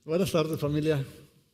Buenas tardes, familia.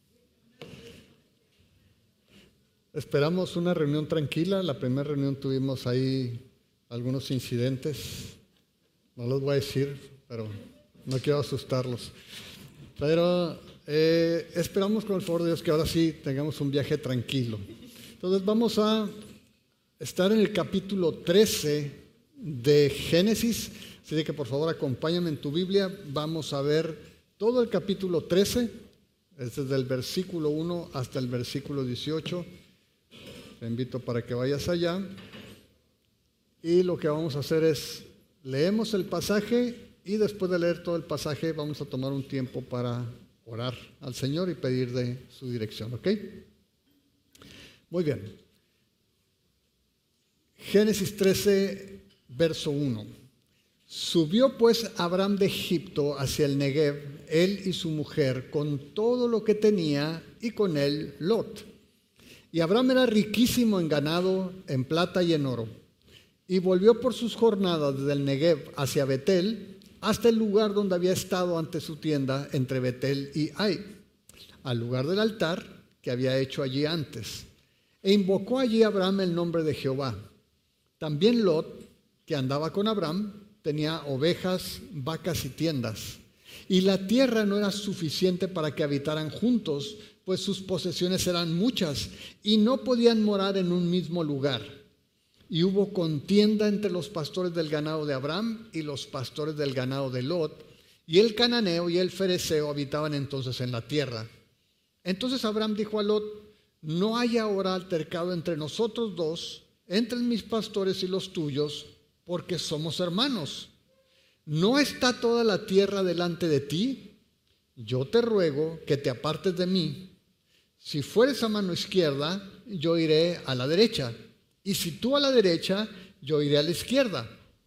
Esperamos una reunión tranquila. La primera reunión tuvimos ahí algunos incidentes. No los voy a decir, pero no quiero asustarlos. Pero esperamos con el favor de Dios que ahora sí tengamos un viaje tranquilo. Entonces vamos a estar en el capítulo 13 de Génesis. Así que por favor acompáñame en tu Biblia. Vamos a ver todo el capítulo 13, es desde el versículo 1 hasta el versículo 18. Te invito para que vayas allá. Y lo que vamos a hacer es, leemos el pasaje y después de leer todo el pasaje vamos a tomar un tiempo para orar al Señor y pedir de su dirección, ¿ok? Muy bien. Génesis 13, verso 1. Subió pues Abraham de Egipto hacia el Negev, él y su mujer, con todo lo que tenía, y con él Lot. Y Abraham era riquísimo en ganado, en plata y en oro. Y volvió por sus jornadas desde el Negev hacia Betel, hasta el lugar donde había estado ante su tienda entre Betel y Ai, al lugar del altar que había hecho allí antes. E invocó allí Abraham el nombre de Jehová. También Lot, que andaba con Abraham, tenía ovejas, vacas y tiendas. Y la tierra no era suficiente para que habitaran juntos, pues sus posesiones eran muchas y no podían morar en un mismo lugar. Y hubo contienda entre los pastores del ganado de Abraham y los pastores del ganado de Lot, y el cananeo y el fereceo habitaban entonces en la tierra. Entonces Abraham dijo a Lot: no hay ahora altercado entre nosotros dos, entre mis pastores y los tuyos, porque somos hermanos. ¿No está toda la tierra delante de ti? Yo te ruego que te apartes de mí. Si fueres a mano izquierda, yo iré a la derecha, y si tú a la derecha, yo iré a la izquierda.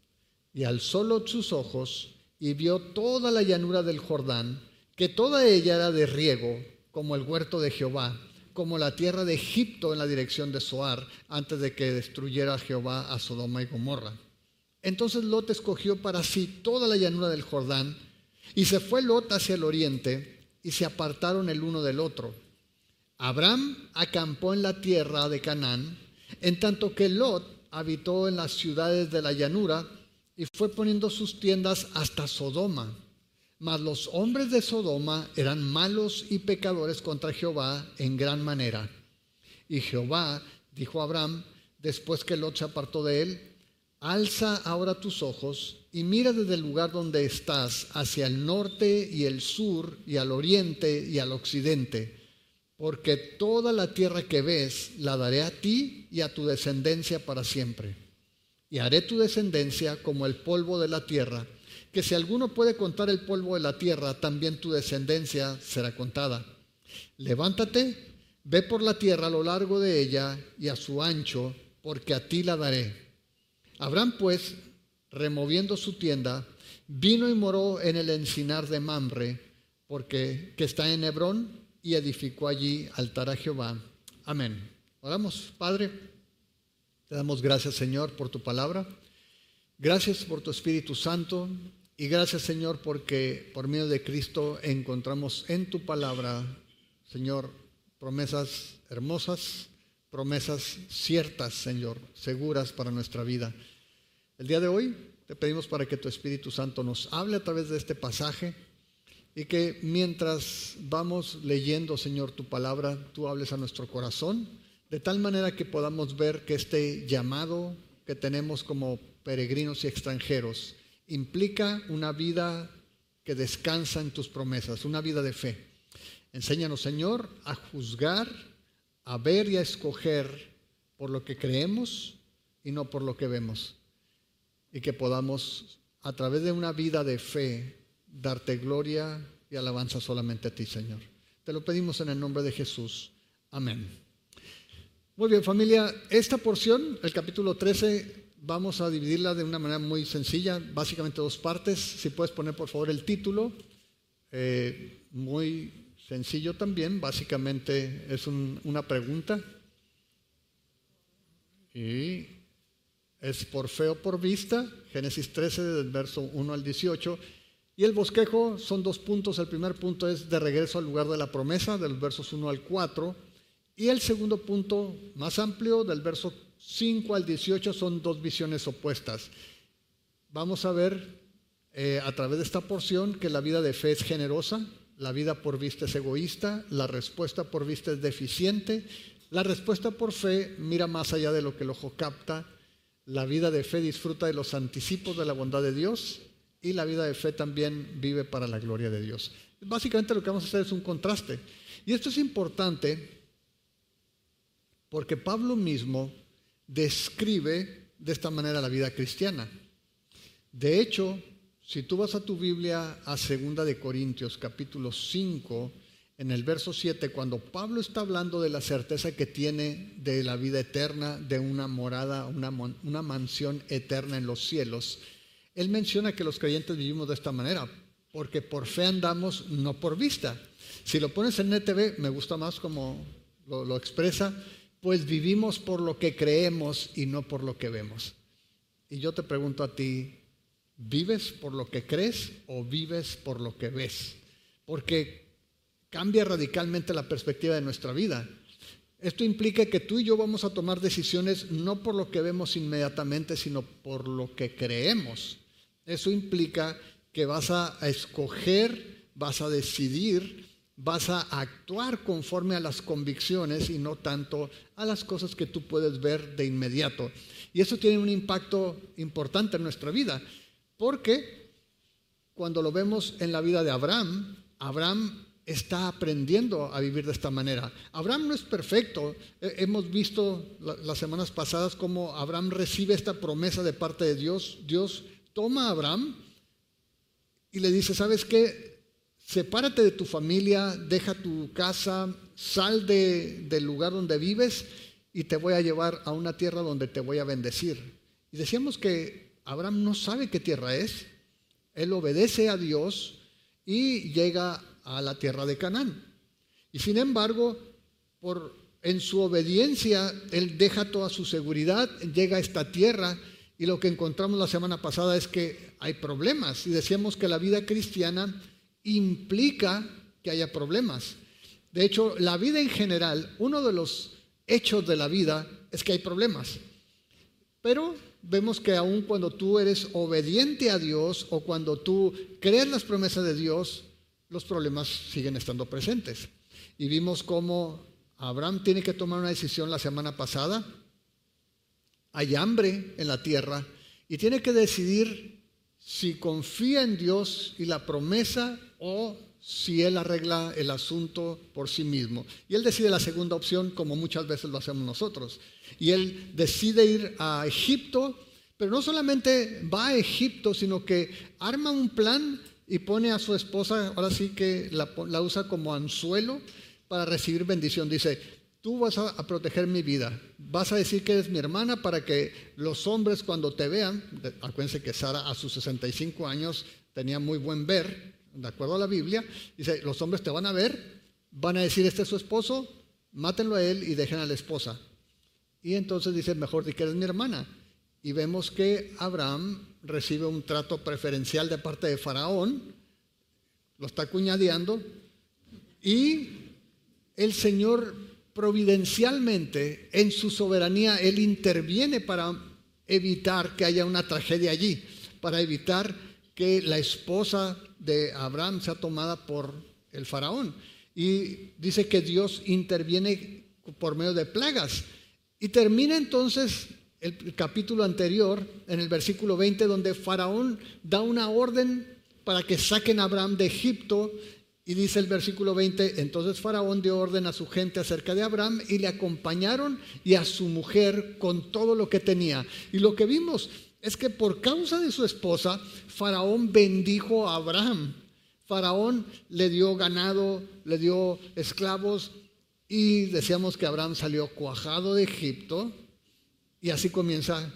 Y alzó Lot sus ojos y vio toda la llanura del Jordán, que toda ella era de riego, como el huerto de Jehová, como la tierra de Egipto en la dirección de Zoar, antes de que destruyera Jehová a Sodoma y Gomorra. Entonces Lot escogió para sí toda la llanura del Jordán, y se fue Lot hacia el oriente, y se apartaron el uno del otro. Abraham acampó en la tierra de Canaán, en tanto que Lot habitó en las ciudades de la llanura, y fue poniendo sus tiendas hasta Sodoma. Mas los hombres de Sodoma eran malos y pecadores contra Jehová en gran manera. Y Jehová dijo a Abraham, después que Lot se apartó de él: alza ahora tus ojos y mira desde el lugar donde estás hacia el norte y el sur y al oriente y al occidente, porque toda la tierra que ves la daré a ti y a tu descendencia para siempre. Y haré tu descendencia como el polvo de la tierra, que si alguno puede contar el polvo de la tierra, también tu descendencia será contada. Levántate, ve por la tierra a lo largo de ella y a su ancho, porque a ti la daré. Abraham pues, removiendo su tienda, vino y moró en el encinar de Mamre, que está en Hebrón, y edificó allí altar a Jehová. Amén. Oramos. Padre, te damos gracias, Señor, por tu palabra. Gracias por tu Espíritu Santo, y gracias, Señor, porque por medio de Cristo encontramos en tu palabra, Señor, promesas hermosas, promesas ciertas, Señor, seguras para nuestra vida. El día de hoy te pedimos para que tu Espíritu Santo nos hable a través de este pasaje, y que mientras vamos leyendo, Señor, tu palabra, tú hables a nuestro corazón, de tal manera que podamos ver que este llamado que tenemos como peregrinos y extranjeros implica una vida que descansa en tus promesas, una vida de fe. Enséñanos, Señor, a juzgar, a ver y a escoger por lo que creemos y no por lo que vemos, y que podamos, a través de una vida de fe, darte gloria y alabanza solamente a ti, Señor. Te lo pedimos en el nombre de Jesús. Amén. Muy bien, familia, esta porción, el capítulo 13, vamos a dividirla de una manera muy sencilla, básicamente dos partes. Si puedes poner por favor el título, muy sencillo también, básicamente es una pregunta, y es por fe o por vista. Génesis 13, del verso 1 al 18. Y el bosquejo son 2 puntos. El primer punto es de regreso al lugar de la promesa, de los versos 1 al 4. Y el segundo punto, más amplio, del verso 5 al 18, son 2 visiones opuestas. Vamos a ver a través de esta porción que la vida de fe es generosa, la vida por vista es egoísta, la respuesta por vista es deficiente, la respuesta por fe mira más allá de lo que el ojo capta, la vida de fe disfruta de los anticipos de la bondad de Dios y la vida de fe también vive para la gloria de Dios. Básicamente lo que vamos a hacer es un contraste. Y esto es importante porque Pablo mismo describe de esta manera la vida cristiana. De hecho, si tú vas a tu Biblia a 2 de Corintios capítulo 5, en el verso 7, cuando Pablo está hablando de la certeza que tiene de la vida eterna, de una morada, una mansión eterna en los cielos, él menciona que los creyentes vivimos de esta manera, porque por fe andamos, no por vista. Si lo pones en NTV, me gusta más como lo expresa, pues vivimos por lo que creemos y no por lo que vemos. Y yo te pregunto a ti, ¿vives por lo que crees o vives por lo que ves? Porque cambia radicalmente la perspectiva de nuestra vida. Esto implica que tú y yo vamos a tomar decisiones no por lo que vemos inmediatamente, sino por lo que creemos. Eso implica que vas a escoger, vas a decidir, vas a actuar conforme a las convicciones y no tanto a las cosas que tú puedes ver de inmediato. Y eso tiene un impacto importante en nuestra vida, porque cuando lo vemos en la vida de Abraham, Abraham está aprendiendo a vivir de esta manera. Abraham no es perfecto. Hemos visto las semanas pasadas cómo Abraham recibe esta promesa de parte de Dios. Dios toma a Abraham y le dice, ¿sabes qué? Sepárate de tu familia, deja tu casa, sal del lugar donde vives y te voy a llevar a una tierra donde te voy a bendecir. Y decíamos que Abraham no sabe qué tierra es. Él obedece a Dios y llega a la tierra de Canaán. Y sin embargo, en su obediencia, él deja toda su seguridad, llega a esta tierra y lo que encontramos la semana pasada es que hay problemas. Y decíamos que la vida cristiana implica que haya problemas. De hecho, la vida en general, uno de los hechos de la vida es que hay problemas. Pero vemos que aun cuando tú eres obediente a Dios o cuando tú crees las promesas de Dios, los problemas siguen estando presentes. Y vimos cómo Abraham tiene que tomar una decisión la semana pasada. Hay hambre en la tierra y tiene que decidir si confía en Dios y la promesa o si él arregla el asunto por sí mismo. Y él decide la segunda opción, como muchas veces lo hacemos nosotros. Y él decide ir a Egipto, pero no solamente va a Egipto, sino que arma un plan y pone a su esposa, ahora sí que la usa como anzuelo para recibir bendición. Dice, tú vas a proteger mi vida, vas a decir que eres mi hermana para que los hombres cuando te vean, acuérdense que Sara a sus 65 años tenía muy buen ver, de acuerdo a la Biblia, dice, los hombres te van a ver, van a decir, este es su esposo, mátenlo a él y dejen a la esposa. Y entonces dice, mejor di que eres mi hermana. Y vemos que Abraham recibe un trato preferencial de parte de Faraón, lo está cuñadeando, y el Señor providencialmente, en su soberanía, Él interviene para evitar que haya una tragedia allí, para evitar que la esposa de Abraham sea tomada por el Faraón. Y dice que Dios interviene por medio de plagas. Y termina entonces el capítulo anterior, en el versículo 20, donde Faraón da una orden para que saquen a Abraham de Egipto. Y dice el versículo 20, entonces Faraón dio orden a su gente acerca de Abraham y le acompañaron y a su mujer con todo lo que tenía. Y lo que vimos es que por causa de su esposa, Faraón bendijo a Abraham. Faraón le dio ganado, le dio esclavos y decíamos que Abraham salió cuajado de Egipto. Y así comienza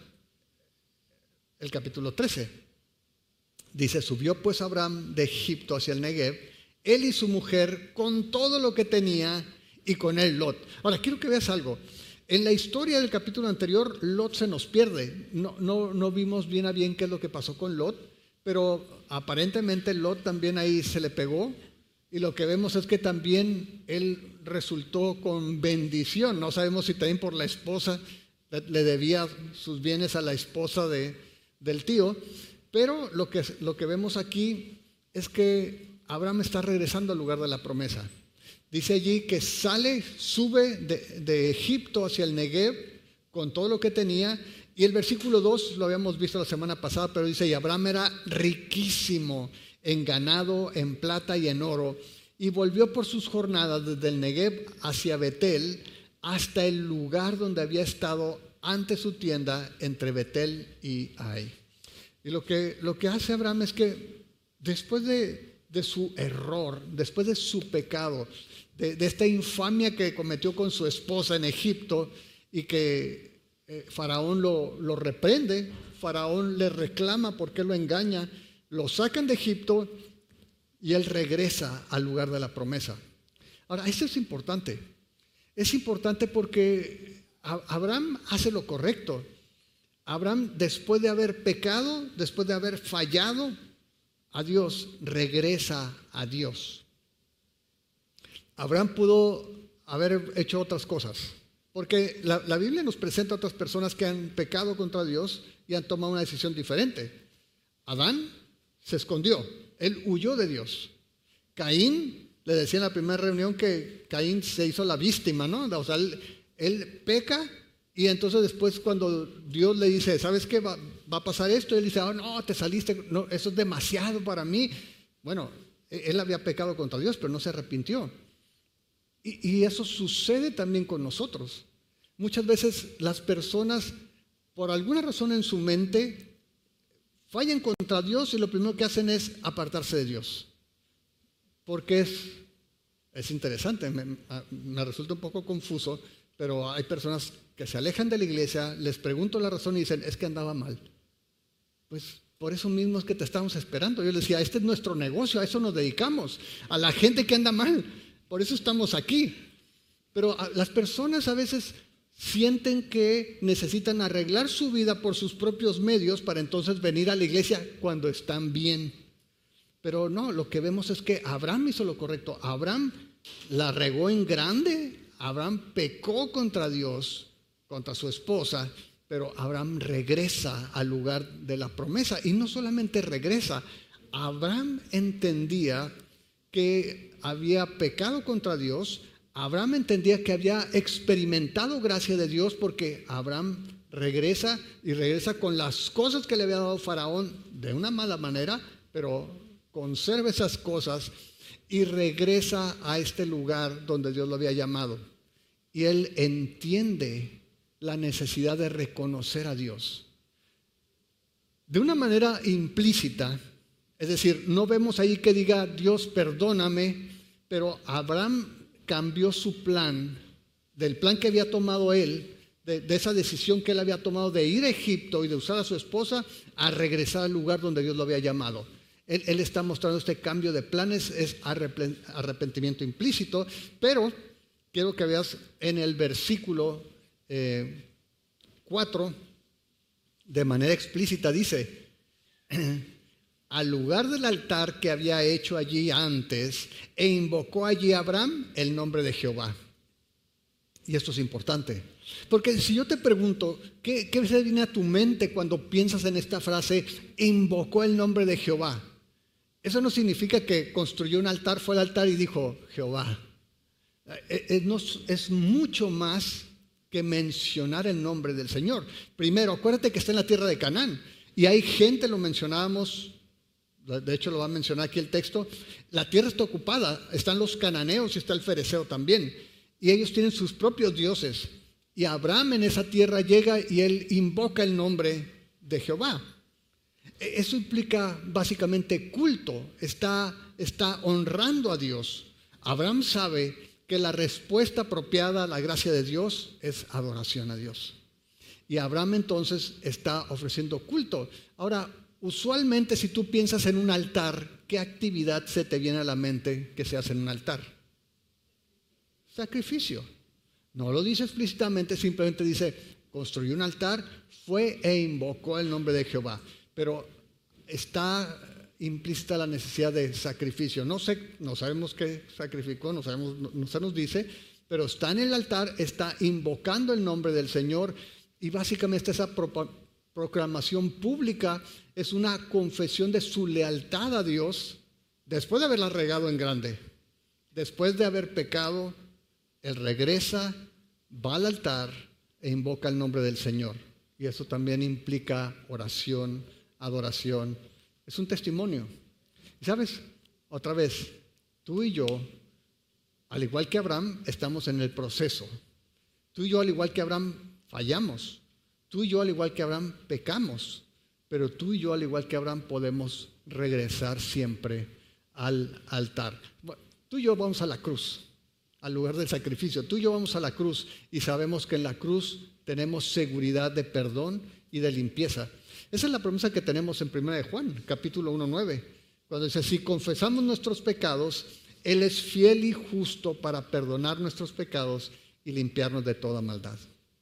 el capítulo 13. Dice, subió pues Abraham de Egipto hacia el Negev, él y su mujer con todo lo que tenía y con él Lot. Ahora, quiero que veas algo. En la historia del capítulo anterior, Lot se nos pierde. No vimos bien a bien qué es lo que pasó con Lot, pero aparentemente Lot también ahí se le pegó, y lo que vemos es que también él resultó con bendición. No sabemos si también por la esposa, le debía sus bienes a la esposa del tío, pero lo que vemos aquí es que Abraham está regresando al lugar de la promesa. Dice allí que sube de Egipto hacia el Negev con todo lo que tenía. Y el versículo 2 lo habíamos visto la semana pasada, pero dice, y Abraham era riquísimo en ganado, en plata y en oro, y volvió por sus jornadas desde el Negev hacia Betel, hasta el lugar donde había estado ante su tienda entre Betel y Ai. Y lo que hace Abraham es que después de su error, después de su pecado, de esta infamia que cometió con su esposa en Egipto, y que Faraón lo reprende, Faraón le reclama porque lo engaña, lo sacan de Egipto y él regresa al lugar de la promesa. Ahora, esto es importante. Es importante porque Abraham hace lo correcto. Abraham, después de haber pecado, después de haber fallado a Dios, regresa a Dios. Abraham pudo haber hecho otras cosas, porque la Biblia nos presenta a otras personas que han pecado contra Dios y han tomado una decisión diferente. Adán se escondió, él huyó de Dios. Caín, le decía en la primera reunión que Caín se hizo la víctima, ¿no? O sea, él peca, y entonces después cuando Dios le dice, ¿sabes qué? Va a pasar esto, y él dice, oh, no, te saliste, no, eso es demasiado para mí. Bueno, él había pecado contra Dios, pero no se arrepintió. Y eso sucede también con nosotros. Muchas veces las personas, por alguna razón en su mente, fallan contra Dios y lo primero que hacen es apartarse de Dios. Porque es interesante, me resulta un poco confuso, pero hay personas que se alejan de la iglesia, les pregunto la razón y dicen, es que andaba mal. Pues por eso mismo es que te estamos esperando. Yo les decía, este es nuestro negocio, a eso nos dedicamos, a la gente que anda mal. Por eso estamos aquí. Pero las personas a veces sienten que necesitan arreglar su vida por sus propios medios para entonces venir a la iglesia cuando están bien. Pero no, lo que vemos es que Abraham hizo lo correcto. Abraham la regó en grande. Abraham pecó contra Dios, contra su esposa, pero Abraham regresa al lugar de la promesa. Y no solamente regresa, Abraham entendía que había pecado contra Dios. Abraham entendía que había experimentado gracia de Dios, porque Abraham regresa y regresa con las cosas que le había dado Faraón de una mala manera, pero conserva esas cosas y regresa a este lugar donde Dios lo había llamado. Y él entiende la necesidad de reconocer a Dios de una manera implícita. Es decir, no vemos ahí que diga Dios perdóname, pero Abraham cambió su plan, del plan que había tomado él, de esa decisión que él había tomado de ir a Egipto y de usar a su esposa, a regresar al lugar donde Dios lo había llamado. Él está mostrando este cambio de planes, es arrepentimiento implícito, pero quiero que veas en el versículo 4, de manera explícita dice, al lugar del altar que había hecho allí antes, e invocó allí a Abraham el nombre de Jehová. Y esto es importante, porque si yo te pregunto, ¿qué se viene a tu mente cuando piensas en esta frase, invocó el nombre de Jehová? Eso no significa que construyó un altar, fue al altar y dijo Jehová. Es mucho más que mencionar el nombre del Señor. Primero, acuérdate que está en la tierra de Canaán, y hay gente, lo mencionábamos, de hecho lo va a mencionar aquí el texto, la tierra está ocupada, están los cananeos y está el fereceo también, y ellos tienen sus propios dioses, y Abraham en esa tierra llega y él invoca el nombre de Jehová. Eso implica básicamente culto, está honrando a Dios. Abraham sabe que la respuesta apropiada a la gracia de Dios es adoración a Dios, y Abraham entonces está ofreciendo culto. Ahora, usualmente si tú piensas en un altar, ¿qué actividad se te viene a la mente que se hace en un altar? Sacrificio. No lo dice explícitamente, simplemente dice, construyó un altar, fue e invocó el nombre de Jehová. Pero está implícita la necesidad de sacrificio. No sabemos qué sacrificó, no se nos dice, pero está en el altar, está invocando el nombre del Señor y básicamente esa proclamación pública es una confesión de su lealtad a Dios después de haberla regado en grande. Después de haber pecado, él regresa, va al altar e invoca el nombre del Señor. Y eso también implica oración, adoración. Es un testimonio. Y sabes, otra vez, tú y yo, al igual que Abraham, estamos en el proceso. Tú y yo, al igual que Abraham, fallamos. Tú y yo, al igual que Abraham, pecamos. Pero tú y yo, al igual que Abraham, podemos regresar siempre al altar. Bueno, tú y yo vamos a la cruz, al lugar del sacrificio. Tú y yo vamos a la cruz y sabemos que en la cruz tenemos seguridad de perdón y de limpieza. Esa es la promesa que tenemos en 1 de Juan, capítulo 1:9, cuando dice, si confesamos nuestros pecados, Él es fiel y justo para perdonar nuestros pecados y limpiarnos de toda maldad.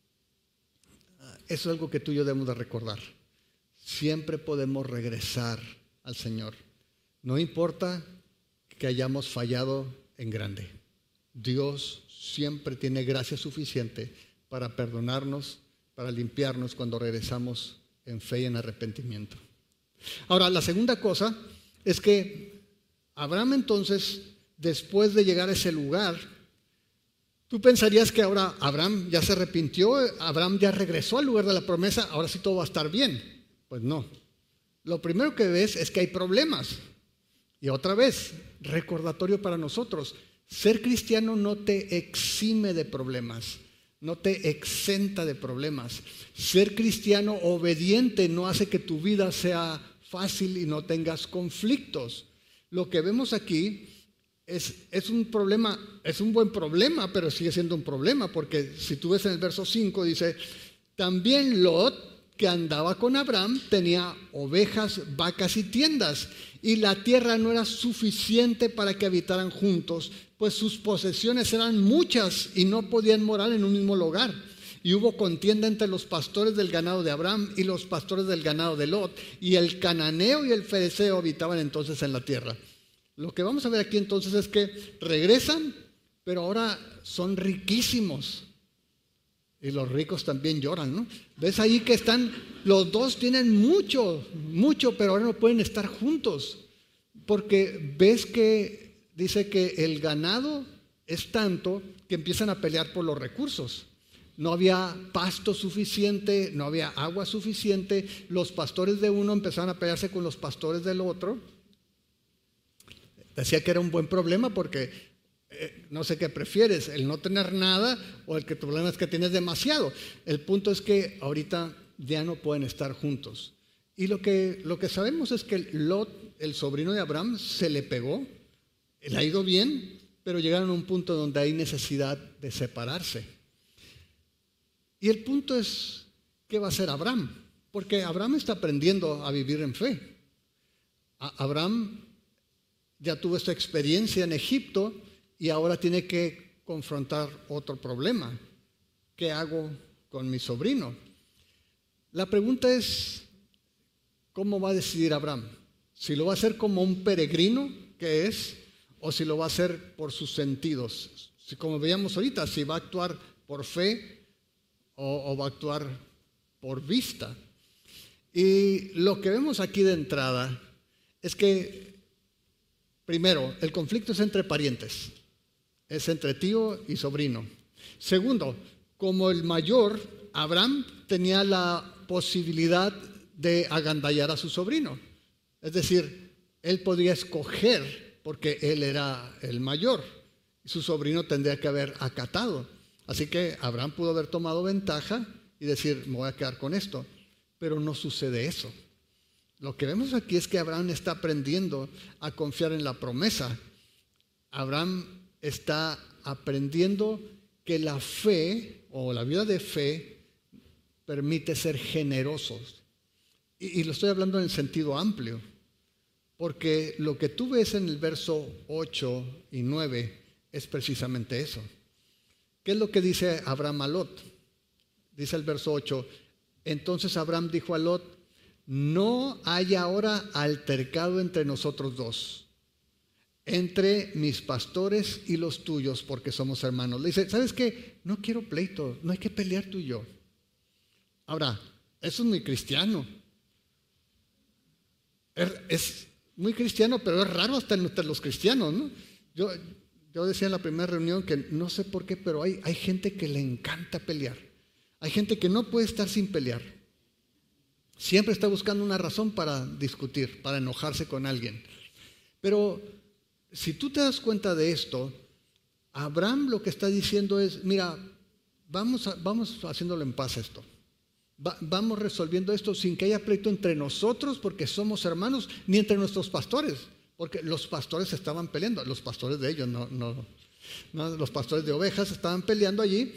Eso es algo que tú y yo debemos de recordar. Siempre podemos regresar al Señor. No importa que hayamos fallado en grande. Dios siempre tiene gracia suficiente para perdonarnos, para limpiarnos cuando regresamos en fe y en arrepentimiento. Ahora, la segunda cosa es que Abraham entonces, después de llegar a ese lugar, tú pensarías que ahora Abraham ya se arrepintió, Abraham ya regresó al lugar de la promesa, ahora sí todo va a estar bien. Pues no. Lo primero que ves es que hay problemas. Y otra vez, recordatorio para nosotros, ser cristiano no te exime de problemas, no te exenta de problemas. Ser cristiano obediente no hace que tu vida sea fácil y no tengas conflictos. Lo que vemos aquí es un problema, es un buen problema, pero sigue siendo un problema, porque si tú ves en el verso 5 dice, también Lot, que andaba con Abraham, tenía ovejas, vacas y tiendas, y la tierra no era suficiente para que habitaran juntos, pues sus posesiones eran muchas y no podían morar en un mismo lugar. Y hubo contienda entre los pastores del ganado de Abraham y los pastores del ganado de Lot, y el cananeo y el fereceo habitaban entonces en la tierra. Lo que vamos a ver aquí entonces es que regresan, pero ahora son riquísimos. Y los ricos también lloran, ¿no? Ves ahí que los dos tienen mucho, pero ahora no pueden estar juntos. Porque ves que dice que el ganado es tanto que empiezan a pelear por los recursos. No había pasto suficiente, no había agua suficiente. Los pastores de uno empezaron a pelearse con los pastores del otro. Decía que era un buen problema porque no sé qué prefieres, el no tener nada o el que tu problema es que tienes demasiado. El punto es que ahorita ya no pueden estar juntos. Y lo que sabemos es que Lot, el sobrino de Abraham, se le pegó, le ha ido bien, pero llegaron a un punto donde hay necesidad de separarse. Y el punto es, ¿qué va a hacer Abraham? Porque Abraham está aprendiendo a vivir en fe. Abraham ya tuvo esta experiencia en Egipto y ahora tiene que confrontar otro problema. ¿Qué hago con mi sobrino? La pregunta es, ¿cómo va a decidir Abraham? Si lo va a hacer como un peregrino que es, o si lo va a hacer por sus sentidos. Si, como veíamos ahorita, si va a actuar por fe o va a actuar por vista. Y lo que vemos aquí de entrada es que, primero, el conflicto es entre parientes. Es entre tío y sobrino. Segundo, como el mayor, Abraham tenía la posibilidad de agandallar a su sobrino. Es decir, él podía escoger porque él era el mayor y su sobrino tendría que haber acatado. Así que Abraham pudo haber tomado ventaja y decir, me voy a quedar con esto. Pero no sucede eso. Lo que vemos aquí es que Abraham está aprendiendo a confiar en la promesa. Abraham está aprendiendo que la fe o la vida de fe permite ser generosos. Y lo estoy hablando en el sentido amplio, porque lo que tú ves en el verso 8 y 9 es precisamente eso. ¿Qué es lo que dice Abraham a Lot? Dice el verso 8, entonces Abraham dijo a Lot, no haya ahora altercado entre nosotros dos, entre mis pastores y los tuyos, porque somos hermanos. Le dice, ¿sabes qué? No quiero pleito, no hay que pelear tú y yo. Ahora, eso es muy cristiano. Es muy cristiano, pero es raro hasta entre los cristianos, ¿no? Yo decía en la primera reunión que no sé por qué, pero hay gente que le encanta pelear. Hay gente que no puede estar sin pelear. Siempre está buscando una razón para discutir, para enojarse con alguien. Pero si tú te das cuenta de esto, Abraham lo que está diciendo es, mira, vamos haciéndolo en paz esto. Vamos resolviendo esto sin que haya pleito entre nosotros, porque somos hermanos, ni entre nuestros pastores, porque los pastores estaban peleando, los pastores de ellos, no los pastores de ovejas estaban peleando allí.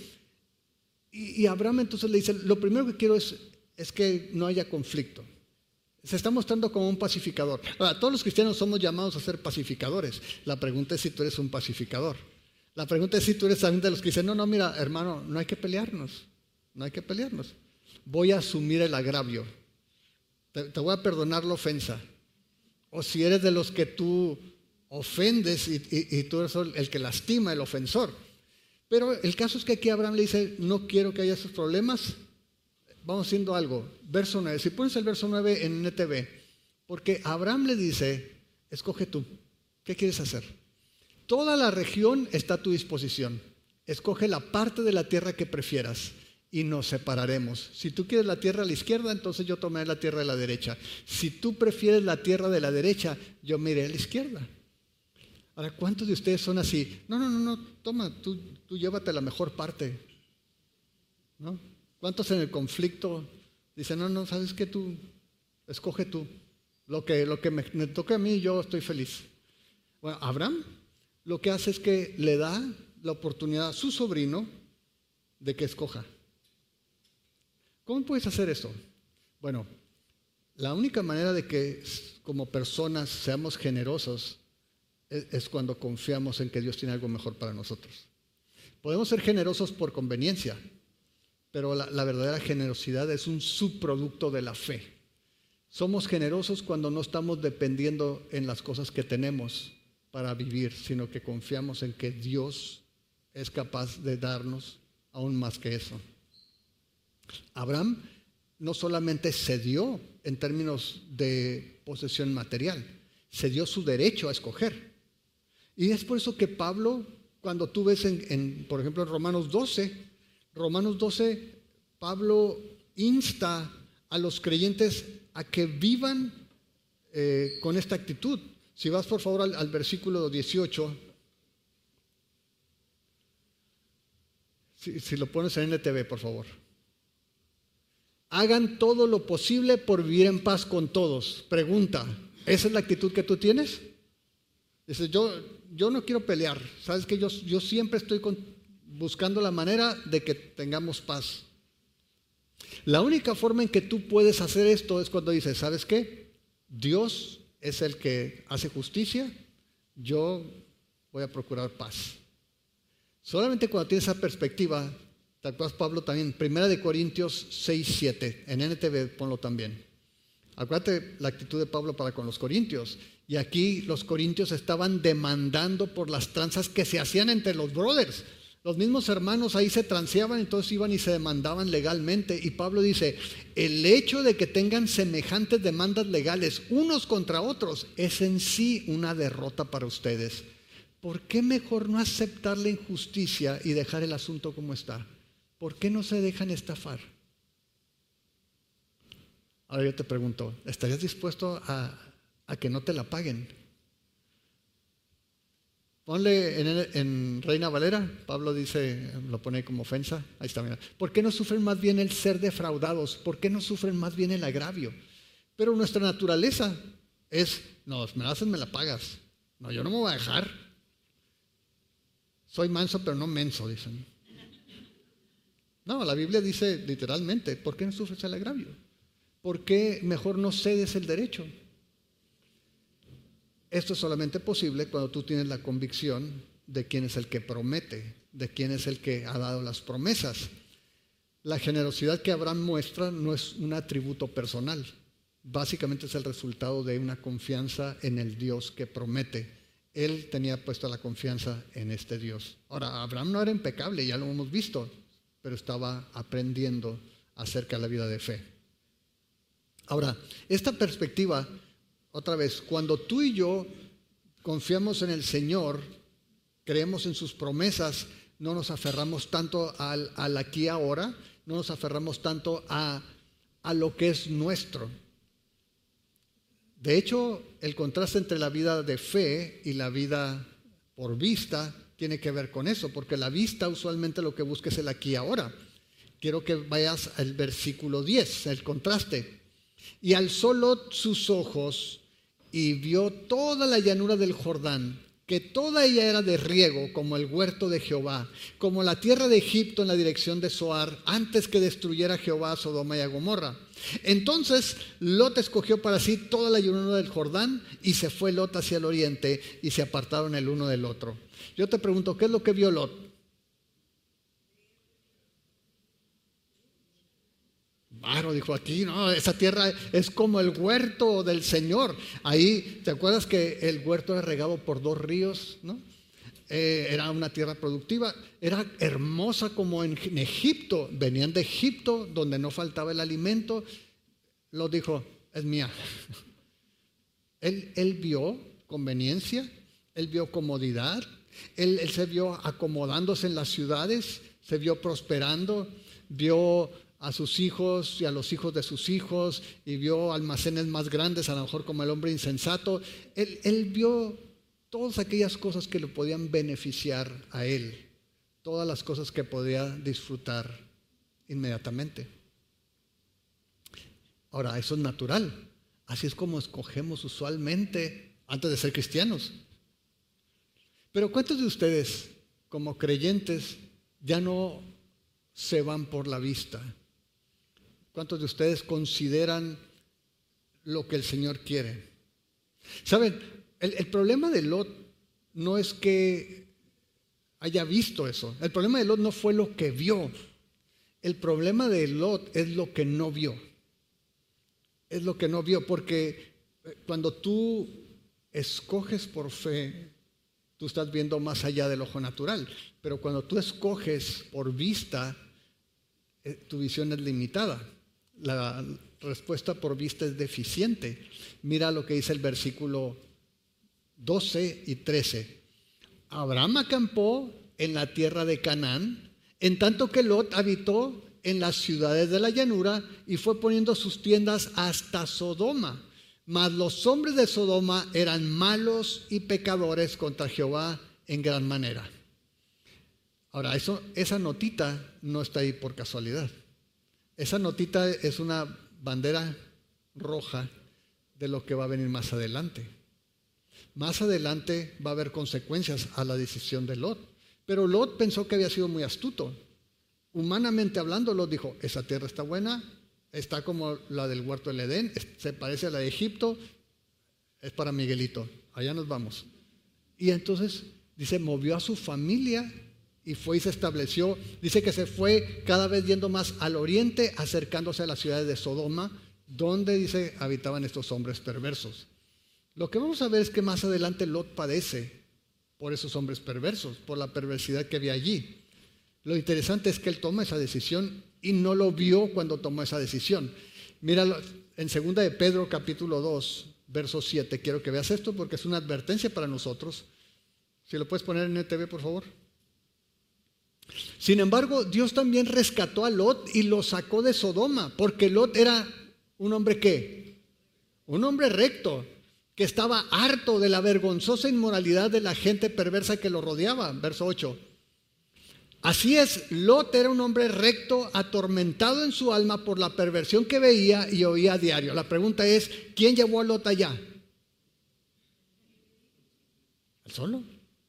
Y Abraham entonces le dice, lo primero que quiero es que no haya conflicto. Se está mostrando como un pacificador. Ahora, todos los cristianos somos llamados a ser pacificadores. La pregunta es si tú eres un pacificador. La pregunta es si tú eres también de los que dicen, no, mira, hermano, no hay que pelearnos. No hay que pelearnos. Voy a asumir el agravio. Te voy a perdonar la ofensa. O si eres de los que tú ofendes y tú eres el que lastima, el ofensor. Pero el caso es que aquí Abraham le dice, no quiero que haya esos problemas. Vamos haciendo algo. Verso 9. Si pones el verso 9 en NTV. Porque Abraham le dice, escoge tú. ¿Qué quieres hacer? Toda la región está a tu disposición. Escoge la parte de la tierra que prefieras y nos separaremos. Si tú quieres la tierra a la izquierda, entonces yo tomaré la tierra de la derecha. Si tú prefieres la tierra de la derecha, yo me iré a la izquierda. Ahora, ¿cuántos de ustedes son así? No, toma, tú llévate la mejor parte, ¿no? ¿Cuántos en el conflicto dicen, no, sabes qué, tú, escoge tú, lo que me toque a mí, yo estoy feliz? Bueno, Abraham lo que hace es que le da la oportunidad a su sobrino de que escoja. ¿Cómo puedes hacer eso? Bueno, la única manera de que como personas seamos generosos es cuando confiamos en que Dios tiene algo mejor para nosotros. Podemos ser generosos por conveniencia, pero la verdadera generosidad es un subproducto de la fe. Somos generosos cuando no estamos dependiendo en las cosas que tenemos para vivir, sino que confiamos en que Dios es capaz de darnos aún más que eso. Abraham no solamente cedió en términos de posesión material, cedió su derecho a escoger. Y es por eso que Pablo, cuando tú ves por ejemplo, en Romanos 12, Pablo insta a los creyentes a que vivan con esta actitud. Si vas por favor al versículo 18, si lo pones en NTV, por favor. Hagan todo lo posible por vivir en paz con todos. Pregunta, ¿esa es la actitud que tú tienes? Dices, yo no quiero pelear. Sabes que yo siempre estoy buscando la manera de que tengamos paz. La única forma en que tú puedes hacer esto es cuando dices, ¿sabes qué? Dios es el que hace justicia, yo voy a procurar paz. Solamente cuando tienes esa perspectiva, ¿te acuerdas, Pablo? También, 1 Corintios 6:7, en NTV ponlo también. Acuérdate la actitud de Pablo para con los corintios. Y aquí los corintios estaban demandando por las tranzas que se hacían entre los brothers. Los mismos hermanos ahí se transeaban, entonces iban y se demandaban legalmente. Y Pablo dice, el hecho de que tengan semejantes demandas legales unos contra otros es en sí una derrota para ustedes. ¿Por qué mejor no aceptar la injusticia y dejar el asunto como está? ¿Por qué no se dejan estafar? Ahora yo te pregunto, ¿estarías dispuesto a que no te la paguen? Ponle en Reina Valera, Pablo dice, lo pone como ofensa, ahí está, mira. ¿Por qué no sufren más bien el ser defraudados? ¿Por qué no sufren más bien el agravio? Pero nuestra naturaleza es, no, me la haces, me la pagas. No, yo no me voy a dejar. Soy manso, pero no menso, dicen. No, la Biblia dice literalmente, ¿por qué no sufres el agravio? ¿Por qué mejor no cedes el derecho? Esto es solamente posible cuando tú tienes la convicción de quién es el que promete, de quién es el que ha dado las promesas. La generosidad que Abraham muestra no es un atributo personal. básicamente es el resultado de una confianza en el Dios que promete. Él tenía puesta la confianza en este Dios. Ahora, Abraham no era impecable, ya lo hemos visto, pero estaba aprendiendo acerca de la vida de fe. Ahora, esta perspectiva, otra vez, cuando tú y yo confiamos en el Señor, creemos en sus promesas, no nos aferramos tanto al aquí y ahora, no nos aferramos tanto a lo que es nuestro. De hecho, el contraste entre la vida de fe y la vida por vista tiene que ver con eso, porque la vista usualmente lo que busca es el aquí y ahora. Quiero que vayas al versículo 10, el contraste. Y alzó Lot sus ojos y vio toda la llanura del Jordán, que toda ella era de riego, como el huerto de Jehová, como la tierra de Egipto en la dirección de Zoar, antes que destruyera Jehová a Sodoma y a Gomorra. Entonces Lot escogió para sí toda la llanura del Jordán y se fue Lot hacia el oriente y se apartaron el uno del otro. Yo te pregunto, ¿qué es lo que vio Lot? Claro, dijo aquí, no, esa tierra es como el huerto del Señor. Ahí, ¿te acuerdas que el huerto era regado por 2 ríos, ¿no? Era una tierra productiva, era hermosa como en Egipto. Venían de Egipto, donde no faltaba el alimento. Lot dijo, es mía. Él vio conveniencia, él vio comodidad, él se vio acomodándose en las ciudades, se vio prosperando, vio a sus hijos y a los hijos de sus hijos, y vio almacenes más grandes, a lo mejor como el hombre insensato. Él vio todas aquellas cosas que le podían beneficiar a él, todas las cosas que podía disfrutar inmediatamente. Ahora, eso es natural, así es como escogemos usualmente antes de ser cristianos. Pero ¿cuántos de ustedes, como creyentes, ya no se van por la vista? ¿Cuántos de ustedes consideran lo que el Señor quiere? ¿Saben? El problema de Lot no es que haya visto eso. El problema de Lot no fue lo que vio. El problema de Lot es lo que no vio. Es lo que no vio, porque cuando tú escoges por fe, tú estás viendo más allá del ojo natural. Pero cuando tú escoges por vista, tu visión es limitada. La respuesta por vista es deficiente. Mira lo que dice el versículo 12 y 13. Abraham acampó en la tierra de Canaán, en tanto que Lot habitó en las ciudades de la llanura y fue poniendo sus tiendas hasta Sodoma. Mas los hombres de Sodoma eran malos y pecadores contra Jehová en gran manera. Ahora, esa notita no está ahí por casualidad. Esa notita es una bandera roja de lo que va a venir más adelante. Más adelante va a haber consecuencias a la decisión de Lot. Pero Lot pensó que había sido muy astuto. Humanamente hablando, Lot dijo, esa tierra está buena, está como la del huerto del Edén, se parece a la de Egipto, es para Miguelito, allá nos vamos. Y entonces, dice, movió a su familia y fue y se estableció. Dice que se fue cada vez yendo más al oriente, acercándose a las ciudades de Sodoma, donde, dice, habitaban estos hombres perversos. Lo que vamos a ver es que más adelante Lot padece por esos hombres perversos, por la perversidad que había allí. Lo interesante es que él toma esa decisión y no lo vio cuando tomó esa decisión. Míralo en 2 de Pedro capítulo 2, verso 7. Quiero que veas esto porque es una advertencia para nosotros. Si lo puedes poner en el TV, por favor. Sin embargo, Dios también rescató a Lot y lo sacó de Sodoma, porque Lot era un hombre ¿qué? Un hombre recto, que estaba harto de la vergonzosa inmoralidad de la gente perversa que lo rodeaba. Verso 8. Así es, Lot era un hombre recto, atormentado en su alma por la perversión que veía y oía a diario. La pregunta es, ¿quién llevó a Lot allá? ¿Él solo?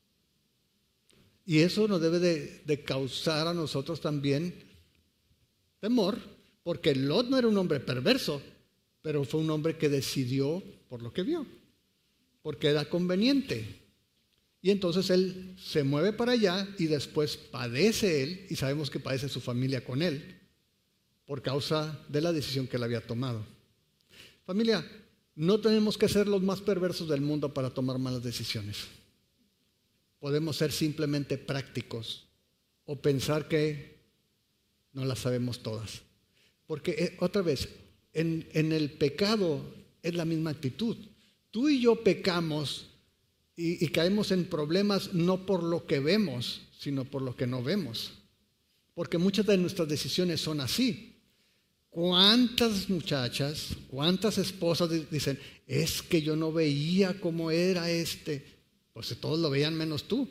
Y eso nos debe de causar a nosotros también temor, porque Lot no era un hombre perverso, pero fue un hombre que decidió por lo que vio, porque era conveniente. Y entonces él se mueve para allá y después padece él, y sabemos que padece su familia con él, por causa de la decisión que él había tomado. Familia, no tenemos que ser los más perversos del mundo para tomar malas decisiones. Podemos ser simplemente prácticos o pensar que no las sabemos todas. Porque otra vez, en el pecado es la misma actitud. Tú y yo pecamos y caemos en problemas no por lo que vemos, sino por lo que no vemos. Porque muchas de nuestras decisiones son así. ¿Cuántas muchachas, cuántas esposas dicen, es que yo no veía cómo era este? Pues todos lo veían menos tú.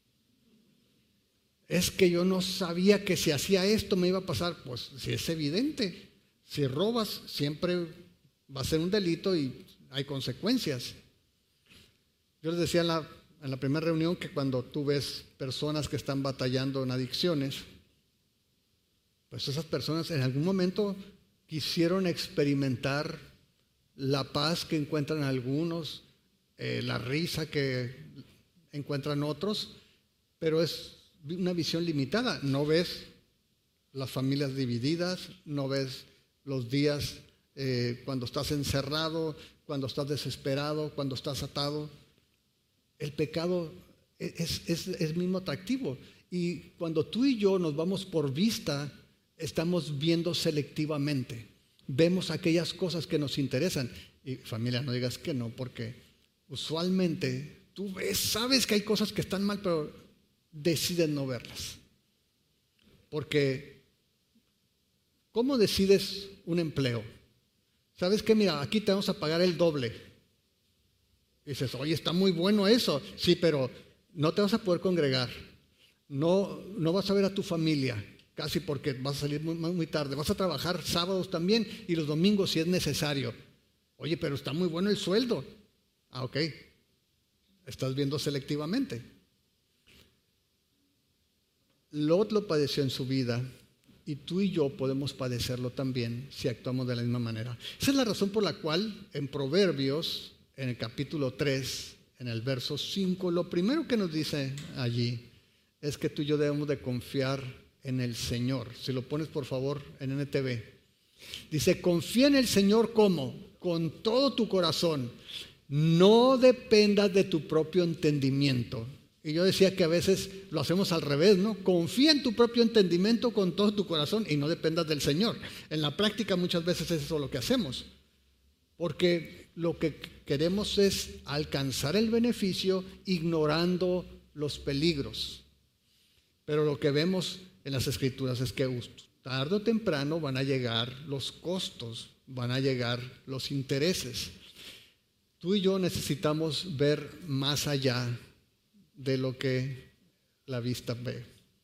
Es que yo no sabía que si hacía esto me iba a pasar. Pues si es evidente. Si robas, siempre va a ser un delito y hay consecuencias. Yo les decía en la primera reunión que cuando tú ves personas que están batallando en adicciones, pues esas personas en algún momento quisieron experimentar la paz que encuentran algunos, la risa que encuentran otros, pero es una visión limitada. No ves las familias divididas, no ves los días cuando estás encerrado, cuando estás desesperado, cuando estás atado. El pecado es mismo atractivo. Y cuando tú y yo nos vamos por vista, estamos viendo selectivamente. Vemos aquellas cosas que nos interesan. Y familia, no digas que no, porque usualmente tú ves, sabes que hay cosas que están mal, pero decides no verlas. Porque, ¿cómo decides un empleo? ¿Sabes qué? Mira, aquí te vamos a pagar el doble. Y dices, oye, está muy bueno eso. Sí, pero no te vas a poder congregar. No vas a ver a tu familia, casi porque vas a salir muy tarde. Vas a trabajar sábados también y los domingos si es necesario. Oye, pero está muy bueno el sueldo. Ah, ok. Estás viendo selectivamente. Lot lo padeció en su vida y tú y yo podemos padecerlo también si actuamos de la misma manera. Esa es la razón por la cual en Proverbios, en el capítulo 3, en el verso 5, lo primero que nos dice allí es que tú y yo debemos de confiar en el Señor. Si lo pones por favor en NTV. Dice, confía en el Señor ¿cómo? Con todo tu corazón. No dependas de tu propio entendimiento. Y yo decía que a veces lo hacemos al revés, ¿no? Confía en tu propio entendimiento con todo tu corazón y no dependas del Señor. En la práctica muchas veces es eso lo que hacemos. Porque lo que queremos es alcanzar el beneficio ignorando los peligros. Pero lo que vemos en las Escrituras es que tarde o temprano van a llegar los costos, van a llegar los intereses. Tú y yo necesitamos ver más allá de lo que la vista ve.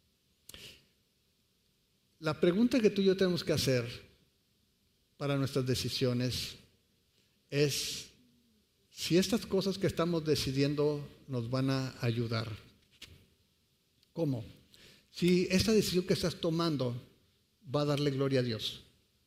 La pregunta que tú y yo tenemos que hacer para nuestras decisiones es si estas cosas que estamos decidiendo nos van a ayudar. ¿Cómo? Si esta decisión que estás tomando va a darle gloria a Dios.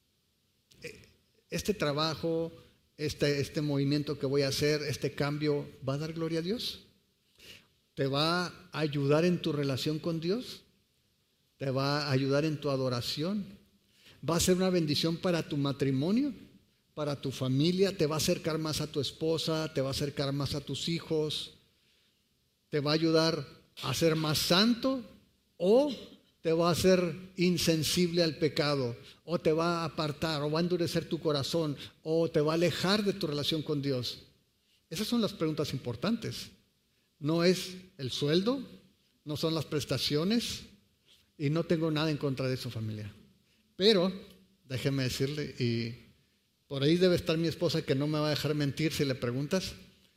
Este trabajo, este movimiento que voy a hacer, este cambio, ¿va a dar gloria a Dios? ¿Te va a ayudar en tu relación con Dios? ¿Te va a ayudar en tu adoración? ¿Va a ser una bendición para tu matrimonio? ¿Para tu familia? ¿Te va a acercar más a tu esposa? ¿Te va a acercar más a tus hijos? ¿Te va a ayudar a ser más santo? ¿O te va a hacer insensible al pecado? ¿O te va a apartar? ¿O va a endurecer tu corazón? ¿O te va a alejar de tu relación con Dios? Esas son las preguntas importantes. No es el sueldo, no son las prestaciones, y no tengo nada en contra de eso, familia. Pero, déjeme decirle, y por ahí debe estar mi esposa que no me va a dejar mentir si le preguntas,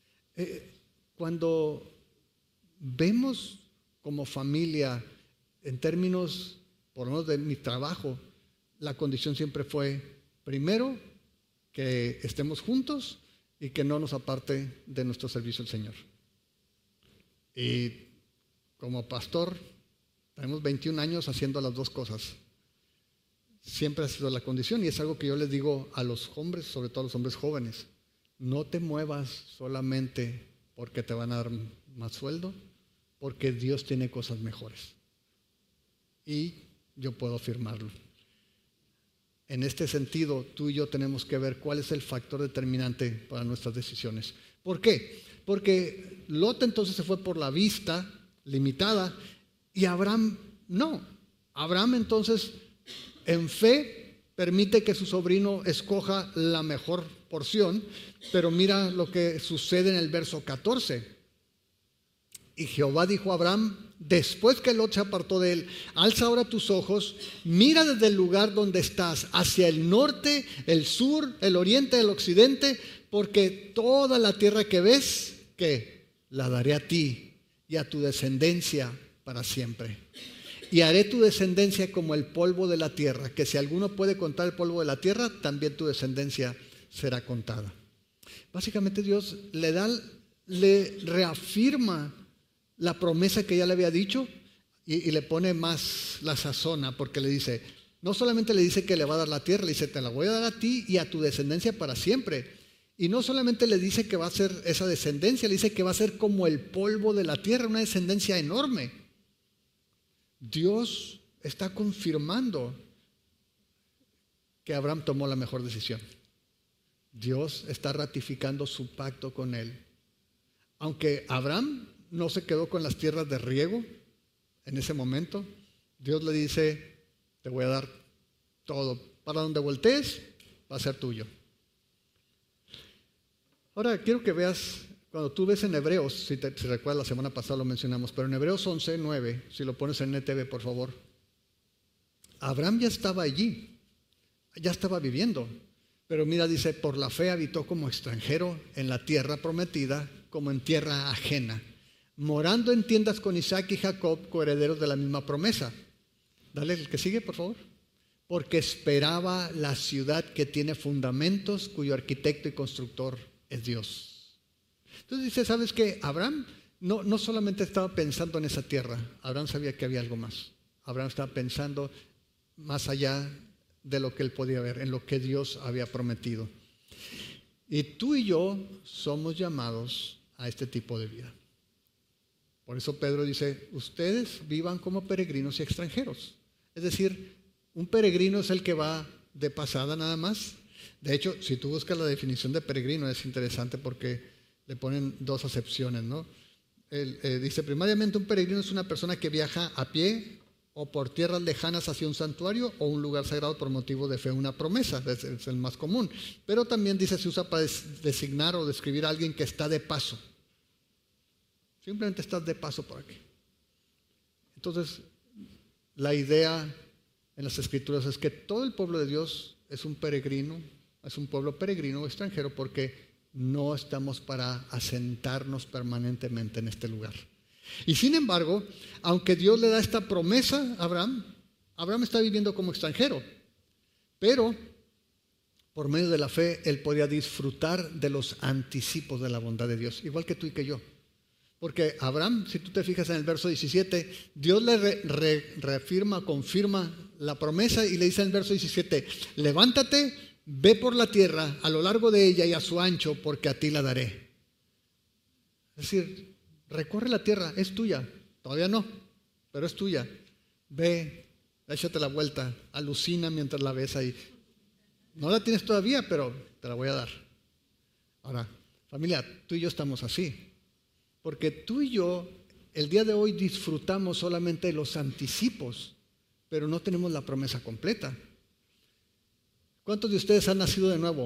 cuando vemos como familia, en términos, por lo menos de mi trabajo, la condición siempre fue, primero, que estemos juntos y que no nos aparte de nuestro servicio al Señor. Y como pastor, tenemos 21 años haciendo las dos cosas. Siempre ha sido la condición y es algo que yo les digo a los hombres, sobre todo a los hombres jóvenes. No te muevas solamente porque te van a dar más sueldo, porque Dios tiene cosas mejores. Y yo puedo afirmarlo. en este sentido, tú y yo tenemos que ver cuál es el factor determinante para nuestras decisiones. ¿Por qué? Porque Lot entonces se fue por la vista limitada y Abraham no. Abraham entonces en fe permite que su sobrino escoja la mejor porción, pero mira lo que sucede en el verso 14. Y Jehová dijo a Abraham, después que Lot se apartó de él, alza ahora tus ojos, mira desde el lugar donde estás, hacia el norte, el sur, el oriente, el occidente, porque toda la tierra que ves, que la daré a ti y a tu descendencia para siempre. Y haré tu descendencia como el polvo de la tierra, que si alguno puede contar el polvo de la tierra, también tu descendencia será contada. Básicamente Dios le reafirma la promesa que ya le había dicho y le pone más la sazona, porque le dice, no solamente le dice que le va a dar la tierra, le dice, te la voy a dar a ti y a tu descendencia para siempre. Y no solamente le dice que va a ser esa descendencia, le dice que va a ser como el polvo de la tierra, una descendencia enorme. Dios está confirmando que Abraham tomó la mejor decisión. Dios está ratificando su pacto con él. Aunque Abraham no se quedó con las tierras de riego en ese momento, Dios le dice, te voy a dar todo. Para donde voltees, va a ser tuyo. Ahora quiero que veas, cuando tú ves en Hebreos, si recuerdas, la semana pasada lo mencionamos, pero en Hebreos 11:9, si lo pones en NTV, por favor. Abraham ya estaba allí, ya estaba viviendo, pero mira, dice, por la fe habitó como extranjero en la tierra prometida, como en tierra ajena, morando en tiendas con Isaac y Jacob, coherederos de la misma promesa. Dale el que sigue, por favor. Porque esperaba la ciudad que tiene fundamentos, cuyo arquitecto y constructor es Dios. Entonces dice, ¿sabes qué? Abraham no solamente estaba pensando en esa tierra, Abraham sabía que había algo más. Abraham estaba pensando más allá de lo que él podía ver, en lo que Dios había prometido. Y tú y yo somos llamados a este tipo de vida. Por eso Pedro dice, ustedes vivan como peregrinos y extranjeros. Es decir, un peregrino es el que va de pasada nada más. De hecho, si tú buscas la definición de peregrino es interesante porque le ponen dos acepciones, ¿no? Dice, primariamente un peregrino es una persona que viaja a pie o por tierras lejanas hacia un santuario o un lugar sagrado por motivo de fe, una promesa, es el más común. Pero también dice, se usa para designar o describir a alguien que está de paso. Simplemente estás de paso por aquí. Entonces, la idea en las Escrituras es que todo el pueblo de Dios es un peregrino, es un pueblo peregrino o extranjero porque no estamos para asentarnos permanentemente en este lugar. Y sin embargo, aunque Dios le da esta promesa a Abraham, Abraham está viviendo como extranjero, pero por medio de la fe él podía disfrutar de los anticipos de la bondad de Dios, igual que tú y que yo. Porque Abraham, si tú te fijas en el verso 17, Dios le reafirma, confirma la promesa y le dice en el verso 17, levántate, ve por la tierra a lo largo de ella y a su ancho, porque a ti la daré. Es decir, recorre la tierra, es tuya, todavía no, pero es tuya. Ve, échate la vuelta, alucina mientras la ves ahí. No la tienes todavía, pero te la voy a dar. Ahora, familia, tú y yo estamos así. Porque tú y yo, el día de hoy disfrutamos solamente de los anticipos, pero no tenemos la promesa completa. ¿Cuántos de ustedes han nacido de nuevo?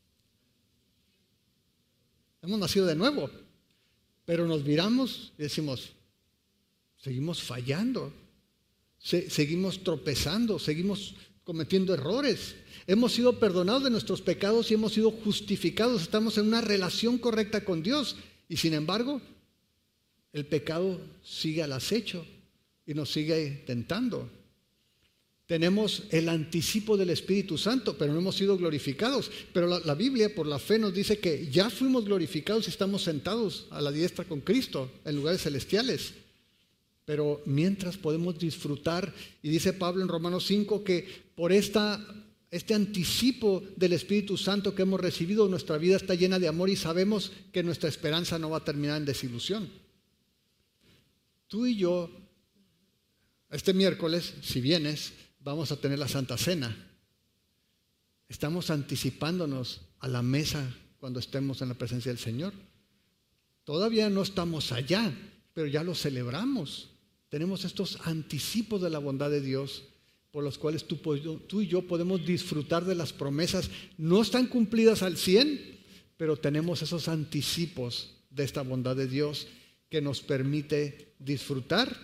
Hemos nacido de nuevo, pero nos miramos y decimos, seguimos fallando, seguimos tropezando, seguimos cometiendo errores. Hemos sido perdonados de nuestros pecados y hemos sido justificados, estamos en una relación correcta con Dios y sin embargo, el pecado sigue al acecho y nos sigue tentando. Tenemos el anticipo del Espíritu Santo, pero no hemos sido glorificados. Pero la Biblia, por la fe, nos dice que ya fuimos glorificados y estamos sentados a la diestra con Cristo en lugares celestiales. Pero mientras podemos disfrutar, y dice Pablo en Romanos 5 que por este anticipo del Espíritu Santo que hemos recibido, nuestra vida está llena de amor y sabemos que nuestra esperanza no va a terminar en desilusión. Tú y yo, este miércoles, si vienes, vamos a tener la Santa Cena. Estamos anticipándonos a la mesa cuando estemos en la presencia del Señor. Todavía no estamos allá, pero ya lo celebramos. Tenemos estos anticipos de la bondad de Dios por los cuales tú y yo podemos disfrutar de las promesas. No están cumplidas al 100, pero tenemos esos anticipos de esta bondad de Dios que nos permite disfrutar.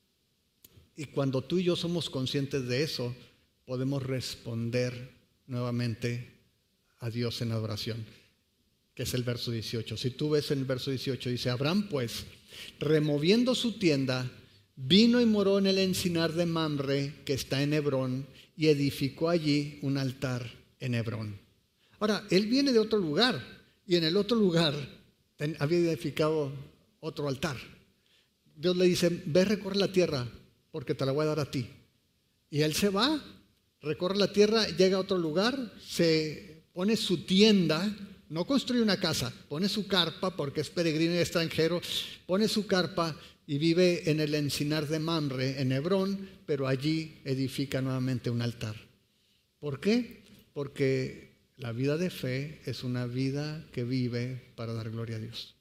Y cuando tú y yo somos conscientes de eso, podemos responder nuevamente a Dios en adoración, que es el verso 18. Si tú ves en el verso 18, dice: Abraham pues, removiendo su tienda, vino y moró en el encinar de Mamre, que está en Hebrón, y edificó allí un altar en Hebrón. Ahora, él viene de otro lugar, y en el otro lugar había edificado otro altar. Dios le dice: ve, recorre la tierra, porque te la voy a dar a ti. Y él se va, recorre la tierra, llega a otro lugar, se pone su tienda. No construye una casa, pone su carpa, porque es peregrino y extranjero, pone su carpa y vive en el encinar de Mamre, en Hebrón, pero allí edifica nuevamente un altar. ¿Por qué? Porque la vida de fe es una vida que vive para dar gloria a Dios.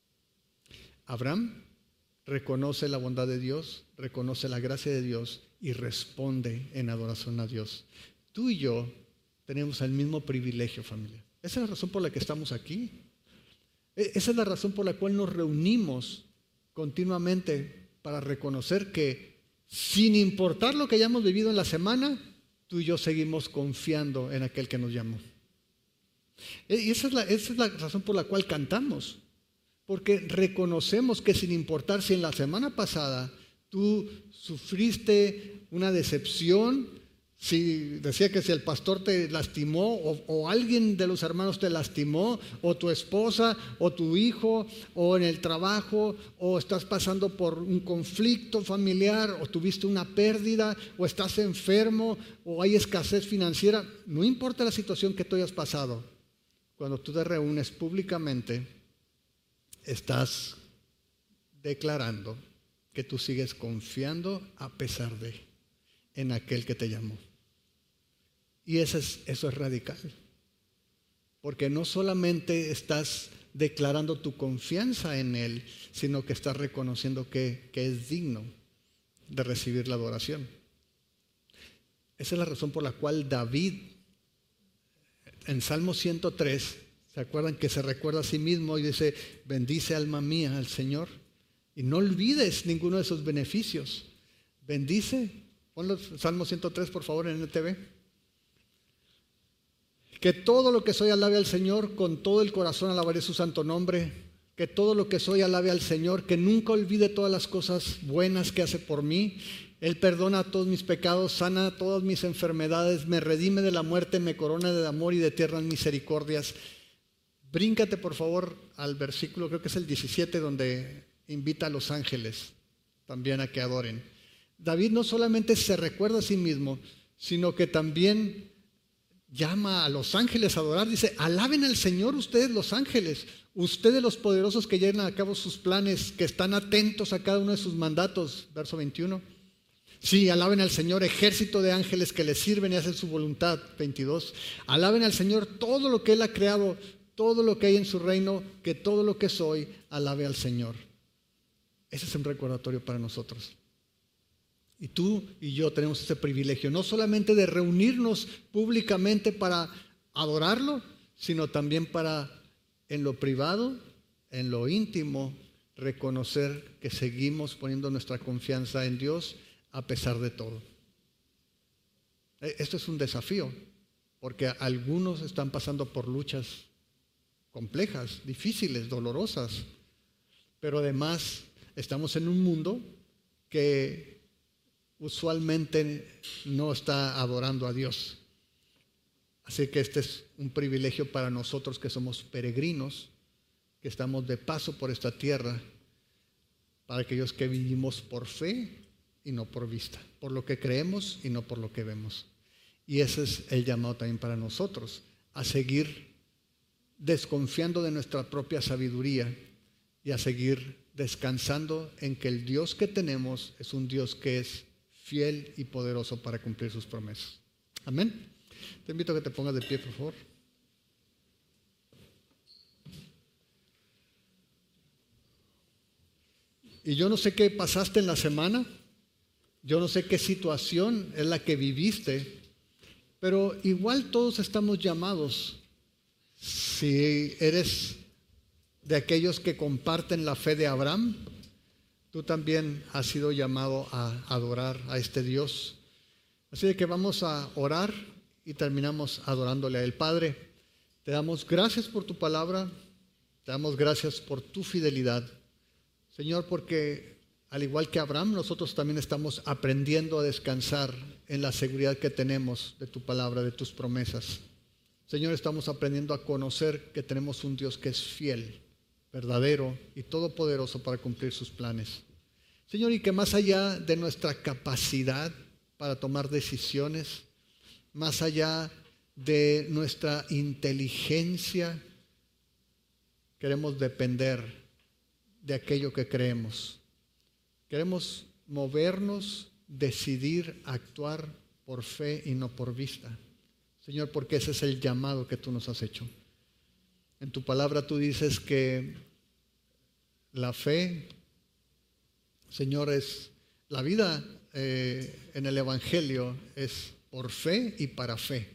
Abraham reconoce la bondad de Dios, reconoce la gracia de Dios y responde en adoración a Dios. Tú y yo tenemos el mismo privilegio, familia. Esa es la razón por la que estamos aquí. Esa es la razón por la cual nos reunimos continuamente, para reconocer que, sin importar lo que hayamos vivido en la semana, tú y yo seguimos confiando en aquel que nos llamó. Y esa es la razón por la cual cantamos, porque reconocemos que, sin importar si en la semana pasada tú sufriste una decepción, si decía que si el pastor te lastimó o alguien de los hermanos te lastimó, o tu esposa o tu hijo, o en el trabajo, o estás pasando por un conflicto familiar, o tuviste una pérdida, o estás enfermo, o hay escasez financiera, no importa la situación que tú hayas pasado, cuando tú te reúnes públicamente, estás declarando que tú sigues confiando a pesar de en aquel que te llamó. Y eso es radical, porque no solamente estás declarando tu confianza en Él, sino que estás reconociendo que es digno de recibir la adoración. Esa es la razón por la cual David, en Salmo 103, ¿se acuerdan que se recuerda a sí mismo y dice: bendice alma mía al Señor, y no olvides ninguno de sus beneficios? Bendice. Ponlo, Salmo 103, por favor, en NTV. Que todo lo que soy alabe al Señor, con todo el corazón alabaré su santo nombre. Que todo lo que soy alabe al Señor, que nunca olvide todas las cosas buenas que hace por mí. Él perdona todos mis pecados, sana todas mis enfermedades, me redime de la muerte, me corona de amor y de tiernas misericordias. Bríncate, por favor, al versículo, creo que es el 17, donde invita a los ángeles también a que adoren. David no solamente se recuerda a sí mismo, sino que también llama a los ángeles a adorar. Dice: alaben al Señor ustedes los ángeles, ustedes los poderosos que llevan a cabo sus planes, que están atentos a cada uno de sus mandatos. Verso 21. Sí, alaben al Señor, ejército de ángeles que le sirven y hacen su voluntad. 22. Alaben al Señor todo lo que Él ha creado, todo lo que hay en su reino, que todo lo que soy, alabe al Señor. Ese es un recordatorio para nosotros. Y tú y yo tenemos ese privilegio, no solamente de reunirnos públicamente para adorarlo, sino también para, en lo privado, en lo íntimo, reconocer que seguimos poniendo nuestra confianza en Dios a pesar de todo. Esto es un desafío, porque algunos están pasando por luchas complejas, difíciles, dolorosas, pero además estamos en un mundo que usualmente no está adorando a Dios. Así que este es un privilegio para nosotros que somos peregrinos, que estamos de paso por esta tierra, para aquellos que vivimos por fe y no por vista, por lo que creemos y no por lo que vemos. Y ese es el llamado también para nosotros, a seguir desconfiando de nuestra propia sabiduría y a seguir descansando en que el Dios que tenemos es un Dios que es fiel y poderoso para cumplir sus promesas. Amén. Te invito a que te pongas de pie, por favor. Y yo no sé qué pasaste en la semana, yo no sé qué situación es la que viviste, pero igual todos estamos llamados, si eres de aquellos que comparten la fe de Abraham, tú también has sido llamado a adorar a este Dios. Así de que vamos a orar y terminamos adorándole a Él. Padre, te damos gracias por tu palabra, te damos gracias por tu fidelidad. Señor, porque al igual que Abraham, nosotros también estamos aprendiendo a descansar en la seguridad que tenemos de tu palabra, de tus promesas. Señor, estamos aprendiendo a conocer que tenemos un Dios que es fiel, verdadero y todopoderoso para cumplir sus planes. Señor, y que más allá de nuestra capacidad para tomar decisiones, más allá de nuestra inteligencia, queremos depender de aquello que creemos. Queremos movernos, decidir, actuar por fe y no por vista. Señor, porque ese es el llamado que tú nos has hecho. En tu palabra tú dices que la fe, Señor, es la vida en el Evangelio es por fe y para fe.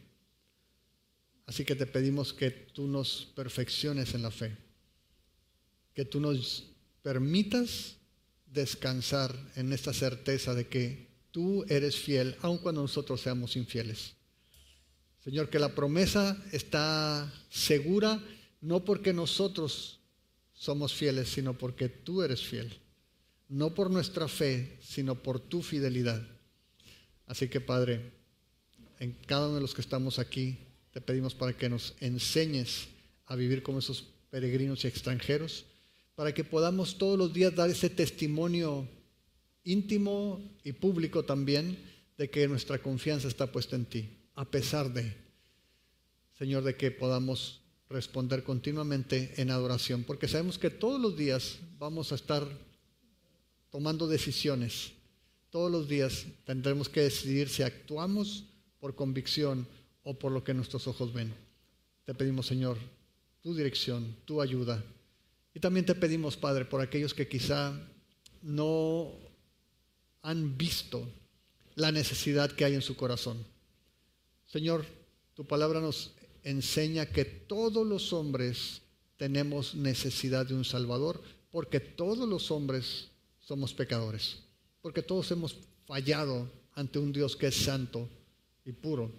Así que te pedimos que tú nos perfecciones en la fe, que tú nos permitas descansar en esta certeza de que tú eres fiel, aun cuando nosotros seamos infieles. Señor, que la promesa está segura, no porque nosotros somos fieles, sino porque tú eres fiel. No por nuestra fe, sino por tu fidelidad. Así que, Padre, en cada uno de los que estamos aquí, te pedimos para que nos enseñes a vivir como esos peregrinos y extranjeros, para que podamos todos los días dar ese testimonio íntimo y público también de que nuestra confianza está puesta en ti, a pesar de, Señor, de que podamos responder continuamente en adoración, porque sabemos que todos los días vamos a estar tomando decisiones. Todos los días tendremos que decidir si actuamos por convicción o por lo que nuestros ojos ven. Te pedimos, Señor, tu dirección, tu ayuda. Y también te pedimos, Padre, por aquellos que quizá no han visto la necesidad que hay en su corazón. Señor, tu palabra nos enseña que todos los hombres tenemos necesidad de un Salvador, porque todos los hombres somos pecadores, porque todos hemos fallado ante un Dios que es santo y puro.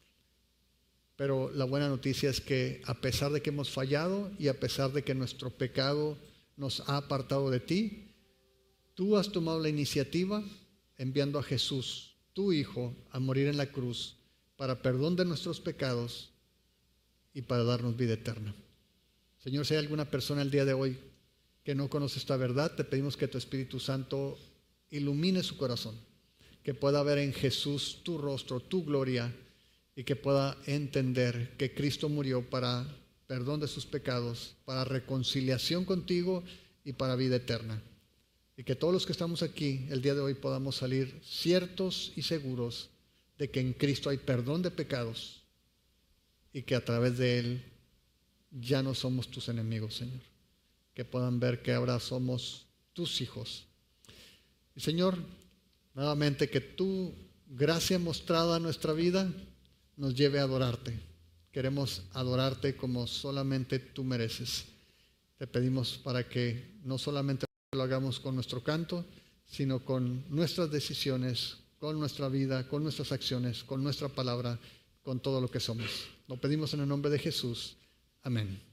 Pero la buena noticia es que a pesar de que hemos fallado y a pesar de que nuestro pecado nos ha apartado de ti, tú has tomado la iniciativa enviando a Jesús, tu Hijo, a morir en la cruz para perdón de nuestros pecados y para darnos vida eterna. Señor, si hay alguna persona el día de hoy que no conoce esta verdad, te pedimos que tu Espíritu Santo ilumine su corazón, que pueda ver en Jesús tu rostro, tu gloria, y que pueda entender que Cristo murió para perdón de sus pecados, para reconciliación contigo y para vida eterna. Y que todos los que estamos aquí el día de hoy podamos salir ciertos y seguros de que en Cristo hay perdón de pecados y que a través de Él ya no somos tus enemigos, Señor. Que puedan ver que ahora somos tus hijos. Y Señor, nuevamente que tu gracia mostrada en nuestra vida nos lleve a adorarte. Queremos adorarte como solamente tú mereces. Te pedimos para que no solamente lo hagamos con nuestro canto, sino con nuestras decisiones, con nuestra vida, con nuestras acciones, con nuestra palabra, con todo lo que somos. Lo pedimos en el nombre de Jesús. Amén.